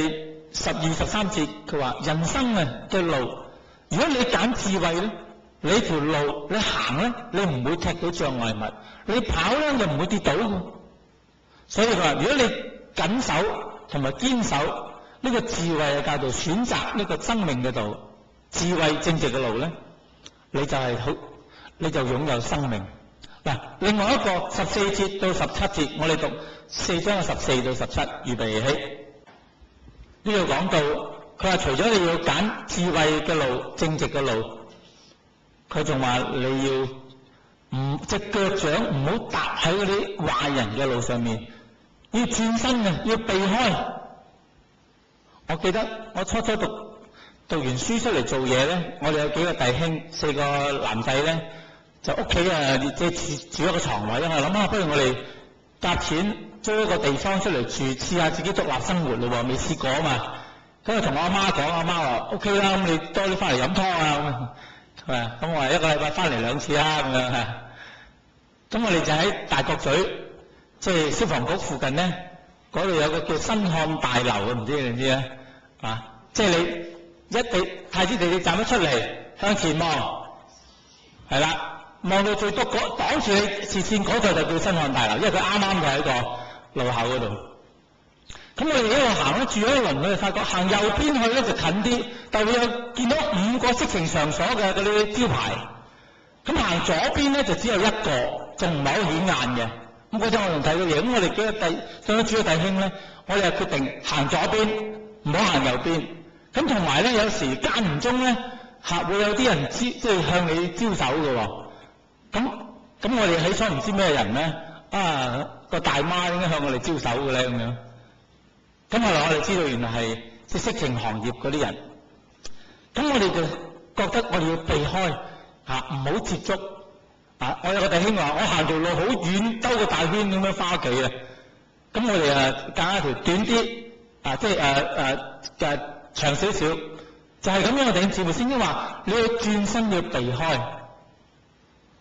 12、13節佢話，人生嘅路，如果你揀智慧咧，你條路你行咧，你唔會踢到障礙物；你跑咧，就唔會跌倒嘅。所以佢話，如果你緊守同埋堅守呢個智慧嘅教導，選擇呢個生命嘅道，智慧正直嘅路咧，你就擁有生命。嗱，另外一個14節到17節，我哋讀4章14到17，預備起。呢度講到，佢話除咗你要揀智慧嘅路、正直嘅路，佢仲話你要隻腳掌唔好踏喺嗰啲壞人嘅路上面，要轉身嘅，要避開。我記得我初讀完書出嚟做嘢咧，我哋有幾個弟兄，4個男仔咧，就屋企即係住一個床位，我諗下不如我哋夾錢租一個地方出嚟住，試下自己獨立生活咯喎，未試過啊嘛。咁啊同我阿媽講，阿媽話 OK 啦，咁你多啲翻嚟飲湯啊咁我話1個禮拜翻嚟2次啦咁樣嚇。咁我哋就喺大角咀，即係消防局附近咧，嗰度有個叫新漢大樓啊，唔知你知啊？即係你太子地鐵站一出嚟，向前望，係啦，望到最篤擋住你視線嗰度就叫新漢大樓，因為佢啱啱就喺個路口嗰度。咁我哋一路行咧，住咗一輪，我哋發覺行右邊去咧就近啲，但係會有見到5個色情場所嘅嗰啲招牌。咁行左邊咧就只有1個，仲唔係好顯眼嘅。咁嗰陣我仲睇到嘢，咁我哋幾個主要弟兄咧，我哋就決定行左邊，唔好行右邊。咁同埋咧，有時間唔中咧，會有啲人即係向你招手嘅喎。咁我哋起初唔知咩人咧，個大媽應該向我哋招手嘅咧咁樣。咁後來我哋知道原來係即係色情行業嗰啲人。咁我哋就覺得我哋要避開唔好接觸。我有個弟兄話：我行條路好遠，兜個大圈咁樣翻屋企啊。咁我哋揀一條短啲，即係長少少，就係咁樣。我哋節目先至話你要轉身要避開，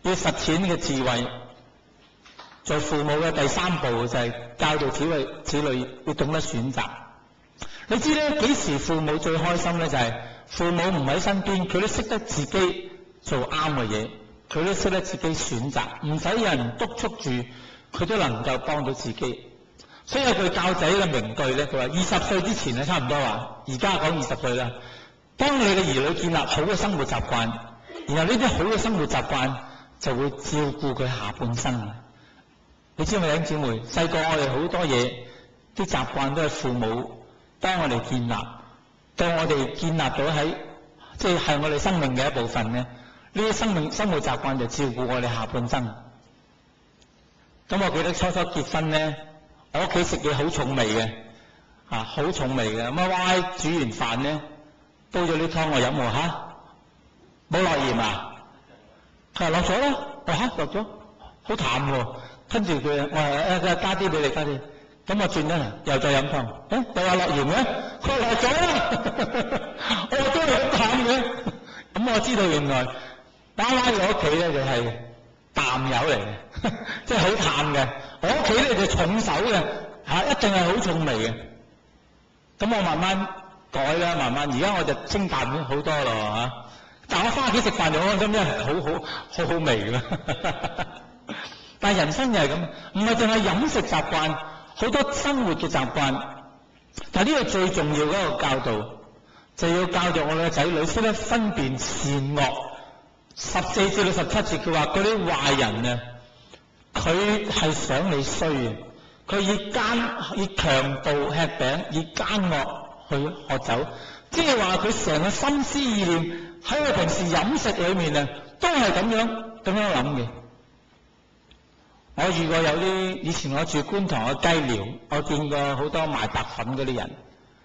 要實踐呢個智慧。做父母嘅第三步就係教導子女要懂得選擇。你知咧幾時父母最開心咧？就係父母唔喺身邊，佢都識得自己做啱嘅嘢，佢都識得自己選擇，唔使有人督促住，佢都能夠幫到自己。所以有句教仔嘅名句咧，佢話20歲之前咧差唔多話，而家講20歲啦。當你嘅兒女建立好嘅生活習慣，然後呢啲好嘅生活習慣就會照顧佢下半生。你知唔知弟兄姊妹？細個我哋好多嘢，啲習慣都係父母幫我哋建立，到我哋建立到喺即係我哋生命嘅一部分咧。呢啲生活習慣就照顧我哋下半生。咁我記得初初結婚咧，我屋企食嘢好重味嘅，好重味嘅。咁啊，煮完飯咧，煲咗啲湯我飲喎嚇，冇落鹽啊？佢話落咗啦，我嚇落咗，好淡喎。跟住佢話加啲俾你加啲，咁我轉咗嚟又再飲湯，又話落鹽嘅，佢話落咗啦，我話都係好淡嘅。咁我知道原來爸爸嘅屋企咧就係淡友嚟嘅，即係好淡嘅。我屋企咧就重手嘅，一定係好重味嘅。咁我慢慢改啦，慢慢而家我就清淡咗好多咯嚇。但我翻屋企食飯就安心，因為好好味㗎。但係人生就係咁，唔係淨係飲食習慣，好多生活嘅習慣。但係呢個最重要嗰個教導，就要教導我哋嘅仔女識得分辨善惡。14至到17節，佢話嗰啲壞人啊，佢係想你衰嘅，佢以強暴吃餅，以奸惡去喝酒，即係話佢成個心思意念喺佢平時飲食裏面啊，都係咁樣諗嘅。我遇過有啲以前我住觀塘嘅雞寮，我見過好多賣白粉嗰啲人，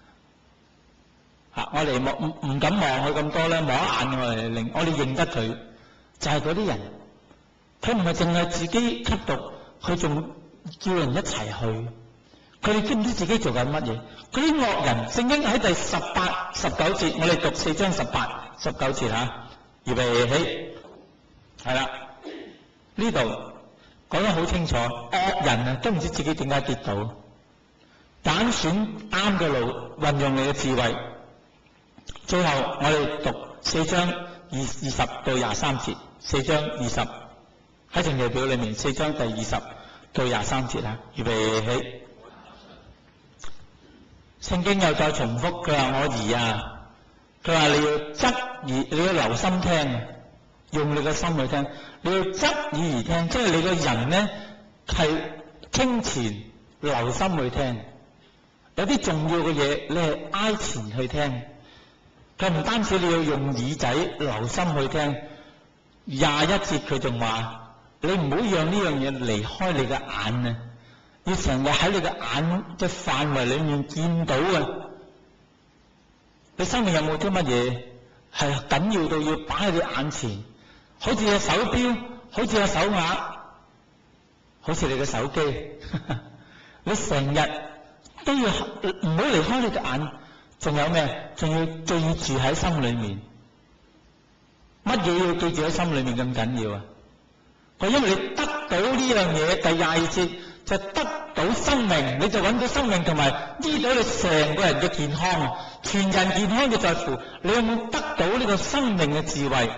我哋唔敢望佢咁多咧，望一眼我哋認得佢，就係嗰啲人。佢唔係淨係自己吸毒，佢仲叫人一齊去。佢哋知唔知自己做緊乜嘢？嗰啲惡人，聖經喺第18、19節，我哋讀4章18、19節預備起，係啦，呢度講得好清楚，惡人啊都唔知自己點解跌倒，揀選啱嘅路，運用你嘅智慧。最後我哋讀4章20到23節，4章20喺程序表裏面，4章第20到23節預備起。聖經又再重複，佢話我兒啊，佢話你要側耳，你要留心聽，用你嘅心去聽，你要側耳而聽，即係你個人咧係傾前留心去聽，有啲重要嘅嘢你係挨前去聽。佢唔單止你要用耳仔留心去聽，21節佢仲話你唔好讓呢樣嘢離開你嘅眼啊！要成日喺你嘅眼嘅範圍裏面見到啊！你生命有冇啲乜嘢係緊要到要擺喺你眼前？好似隻手錶，好似隻手鐲，好似你嘅手機，你成日都要唔好離開你嘅眼。仲有咩？仲要記住喺心裏面。乜嘢要記住喺心裏面咁緊要啊？佢因為你得到呢樣嘢，第22節就得到生命，你就揾到生命同埋醫到你成個人嘅健康，全人健康就在乎你有冇得到呢個生命嘅智慧。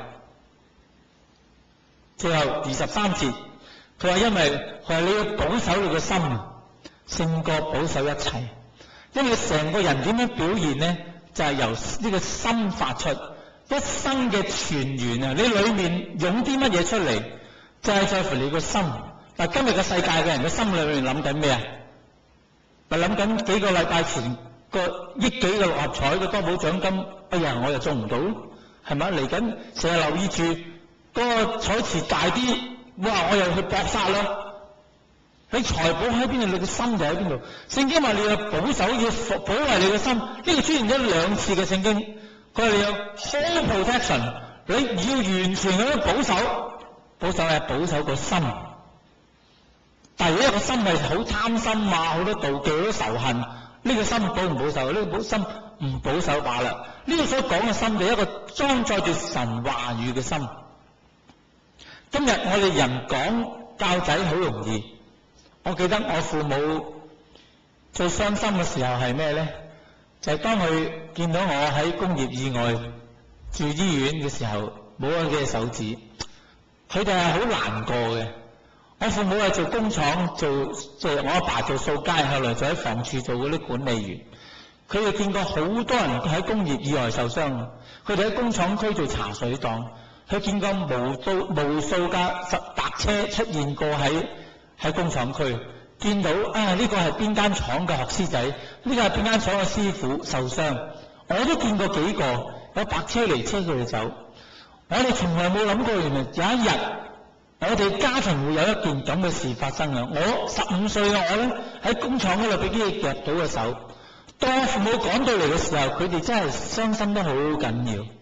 最後23節，佢話因為佢話你要保守你嘅心，勝過保守一切。因為成個人點樣表現呢？就係由呢個心發出，一生嘅泉源啊！你裏面湧啲乜嘢出嚟，就係在乎你個心。嗱，今日嘅世界嘅人嘅心裏面諗緊咩啊？咪諗緊幾個禮拜前個億幾嘅六合彩嘅多寶獎金，哎呀，我又中唔到，係咪？嚟緊成日留意住嗰個彩池大啲，哇！我又去搏殺啦。你財寶喺邊度，你個心就喺邊度。聖經話你要保守，要保衛你個心。呢個出現咗2次嘅聖經，佢話你有 whole protection， 你要完全咁樣保守。保守係保守個心。但係如果一個心係好貪心啊，好多妒忌，好多仇恨，呢個心保唔保守？呢個心唔保守罷啦。呢個所講嘅心就係一個裝載住神話語嘅心。 今日我哋人講教仔好容易，我記得我父母最傷心嘅時候係咩呢？就係當佢見到我喺工業意外住醫院嘅時候，冇咗幾隻手指，佢哋係好難過嘅。我父母係做工廠，我阿爸做掃街，後來就喺房處做嗰啲管理員。佢哋見過好多人喺工業意外受傷，佢哋喺工廠區做茶水檔，佢見過無數架白車出現過喺工廠區，見到呢個係邊間廠嘅學師仔，呢個係邊間廠嘅師傅受傷，我都見過幾個有白車嚟車佢哋走。我哋從來冇諗過，原來有一日我哋家庭會有一件咁嘅事發生啊！我15歲嘅我呢，喺工廠嗰度俾啲嘢夾到嘅手，當我父母趕到嚟嘅時候，佢哋真係傷心得好緊要。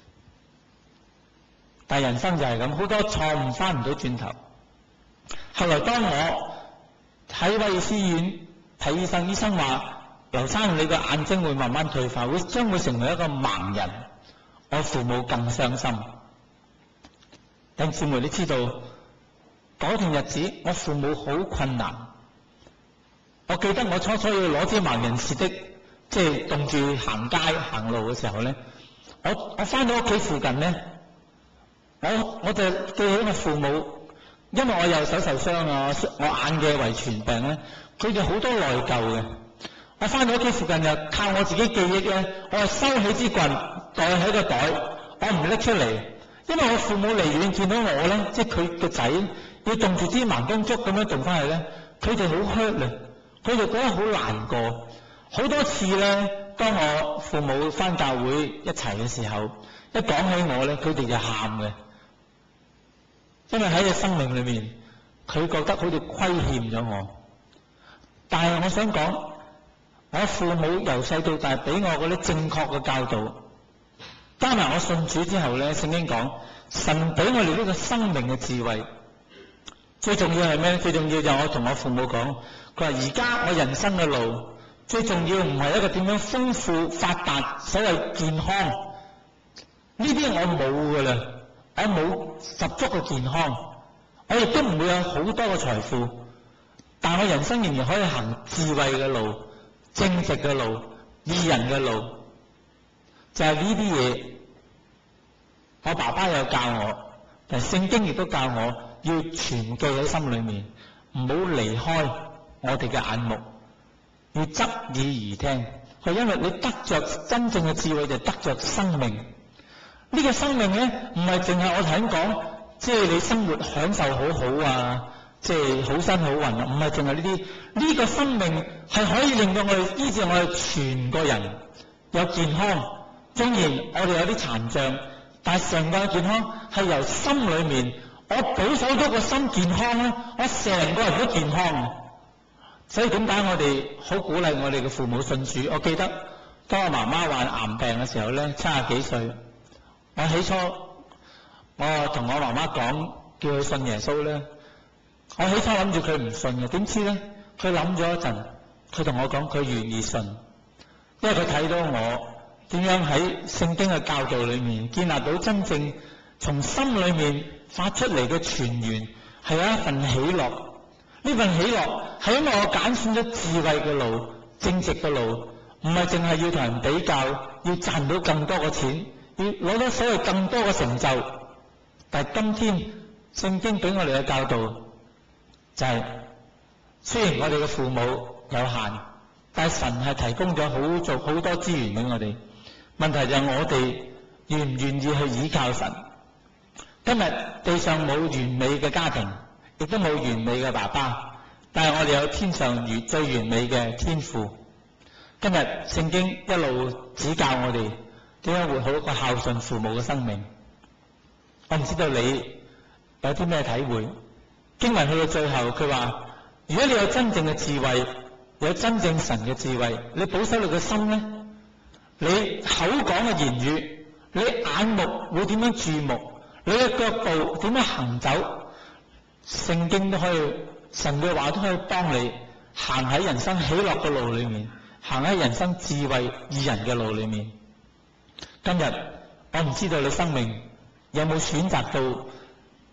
但係人生就係咁，好多錯誤翻唔到轉頭。後來當我喺威爾斯醫院睇醫生，醫生話劉生你個眼睛會慢慢退化，將會成為一個盲人。我父母更傷心。弟兄姊妹，你知道嗰段日子我父母好困難。我記得我初初要攞支盲人士的，即係凍住行街行路嘅時候咧，我翻到屋企附近咧，我就記起我父母，因為我右手受傷啊，我眼嘅遺傳病咧，佢哋好多內疚嘅。我翻到屋企附近就靠我自己記憶咧，我係收起支棍袋喺個袋，我唔拎出嚟，因為我父母離遠見到我咧，即係佢個仔要凍住支盲公竹咁樣凍翻去咧，佢哋好 hurt 啊，佢哋覺得好難過。好多次咧，當我父母翻教會一齊嘅時候，一講起我咧，佢哋就喊嘅，因為喺佢生命裏面，佢覺得好似虧欠咗我。但係我想講，我父母由細到大俾我嗰啲正確嘅教導，加埋我信主之後咧，聖經講神俾我哋呢個生命嘅智慧。最重要係咩？最重要就係我同我父母講，佢話而家我人生嘅路最重要唔係一個點樣豐富發達，所謂健康呢啲我冇噶啦，我冇十足嘅健康，我亦都唔會有好多嘅財富，但我人生仍然可以行智慧嘅路、正直嘅路、義人嘅路，就係呢啲嘢。我爸爸有教我，但係聖經亦都教我要存記喺心裏面，唔好離開我哋嘅眼目，要側耳而聽。係因為你得着真正嘅智慧，就得着生命。呢個生命咧，唔係淨係我頭先講，即係你生活享受好好啊，即係好身好運啊，唔係淨係呢啲。呢個生命係可以令到我哋醫治我哋全個人有健康。雖然我哋有啲殘障，但係成個健康係由心裏面，我保守咗個心健康咧，我成個人都健康。所以點解我哋好鼓勵我哋嘅父母信主？我記得當我媽媽患癌病嘅時候咧，70幾歲，我起初我同我媽媽講叫佢信耶穌咧，我起初諗住佢唔信嘅，點知咧佢諗咗一陣，佢同我講佢願意信，因為佢睇到我點樣喺聖經嘅教導裏面建立到真正從心裏面發出嚟嘅泉源，係有一份喜樂。呢份喜樂係因為我揀選咗智慧嘅路、正直嘅路，唔係淨係要同人比較，要賺到更多嘅錢，要攞到所謂更多嘅成就。但係今天聖經俾我哋嘅教導就係，雖然我哋嘅父母有限，但係神係提供咗好多資源俾我哋。問題就係我哋願唔願意去依靠神。今日地上冇完美嘅家庭，亦都冇完美嘅爸爸，但係我哋有天上最完美嘅天父。今日聖經一路指教我哋點樣活好一個孝順父母嘅生命。我唔知道你有啲咩體會。經文去到最後，佢話如果你有真正嘅智慧，有真正神嘅智慧，你保守你嘅心咧，你口講嘅言語，你眼目會點樣注目，你嘅腳步點樣行走，聖經都可以，神嘅話都可以幫你行喺人生喜樂嘅路裏面，行喺人生智慧義人嘅路裏面。今日我唔知道你生命有冇選擇到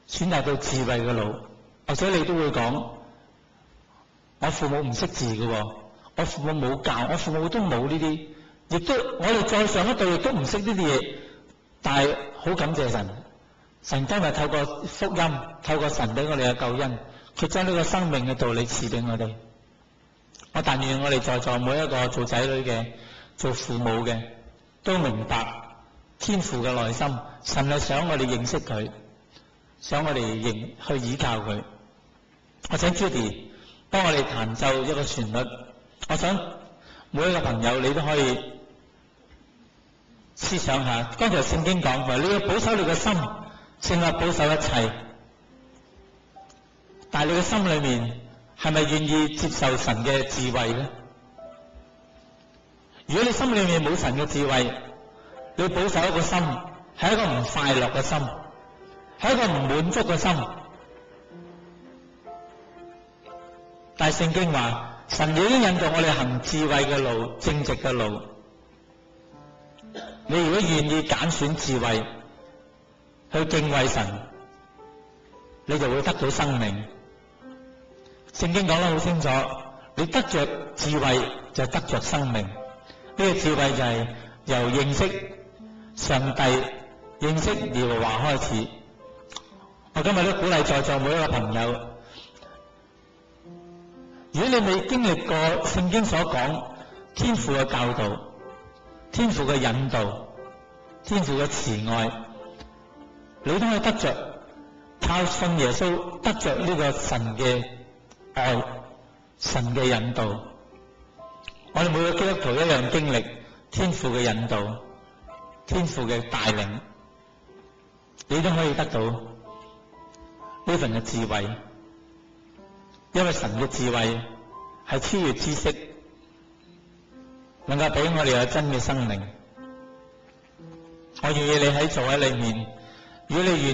選擇到智慧嘅路，或者你都會講，我父母唔識字嘅喎，我父母冇教，我父母都冇呢啲，亦都我哋再上一代亦都唔識呢啲嘢，但係好感謝神，神今日透過福音，透過神俾我哋嘅救恩，佢將呢個生命嘅道理賜俾我哋。我但願我哋在座每一個做仔女嘅、做父母嘅，都明白天父嘅內心，神係想我哋認識佢，想我哋去倚靠佢。我請 Judy 幫我哋彈奏一個旋律，我想每一個朋友你都可以思想下，剛才聖經講過，你要保守你嘅心，勝過保守一切。但係你嘅心裏面係咪願意接受神嘅智慧呢？如果你心裏面冇神嘅智慧，你保守一個心係一個唔快樂嘅心，係一個唔滿足嘅心。但係聖經話，神已經引導我哋行智慧嘅路、正直嘅路。你如果願意揀選智慧，去敬畏神，你就會得到生命。聖經講得好清楚，你得着智慧就得着生命。呢個智慧就係由認識上帝、認識耶和華開始。我今日都鼓勵在座每一個朋友，如果你未經歷過聖經所講天父嘅教導、天父嘅引導、天父嘅慈愛，你都可以得着靠信耶穌，得着呢個神嘅愛、神嘅引導。我哋每個基督徒一樣經歷天父嘅引導、天父嘅帶領，你都可以得到呢份嘅智慧。因為神嘅智慧係超越知識，能夠俾我哋有真嘅生命。我願意你喺座位裏面，如果你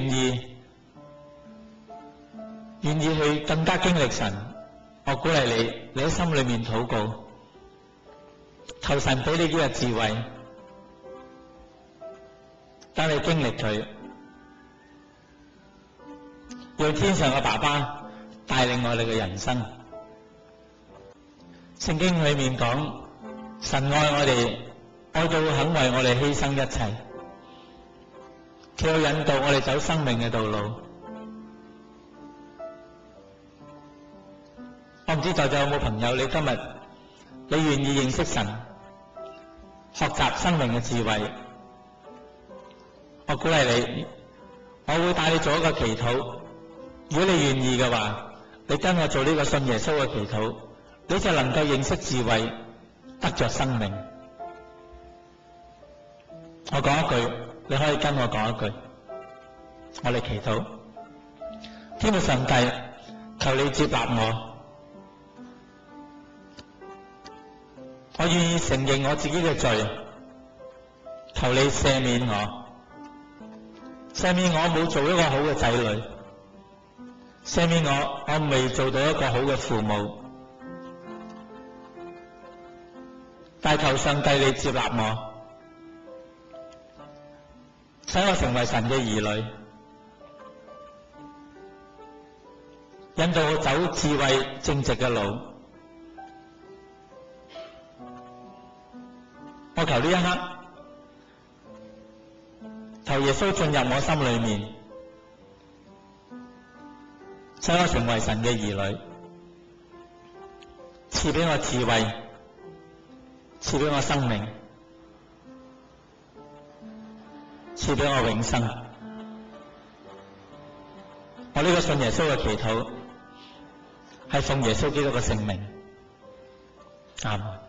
願意去更加經歷神，我鼓勵你喺心裏面禱告，求神俾你呢個智慧，等你經歷佢，讓天上嘅爸爸帶領我哋嘅人生。聖經裏面講，神愛我哋，愛到肯為我哋犧牲一切，佢要引導我哋走生命嘅道路。我唔知在座有冇朋友，你今日你願意認識神，學習生命嘅智慧，我鼓勵你，我會帶你做一個祈禱。如果你願意嘅話，你跟我做呢個信耶穌嘅祈禱，你就能夠認識智慧，得着生命。我講一句，你可以跟我講一句，我哋祈禱。天父上帝，求你接納我願意承認我自己嘅罪，求你赦免我，赦免我冇做一個好嘅仔女，赦免我未做到一個好嘅父母，但求上帝你接納我，使我成為神嘅兒女，引導我走智慧正直嘅路。我求呢一刻，求耶穌進入我心裏面，使我成為神嘅兒女，賜俾我智慧，賜俾我生命，賜俾我永生。我呢個信耶穌嘅祈禱，係奉耶穌基督嘅聖名。阿們。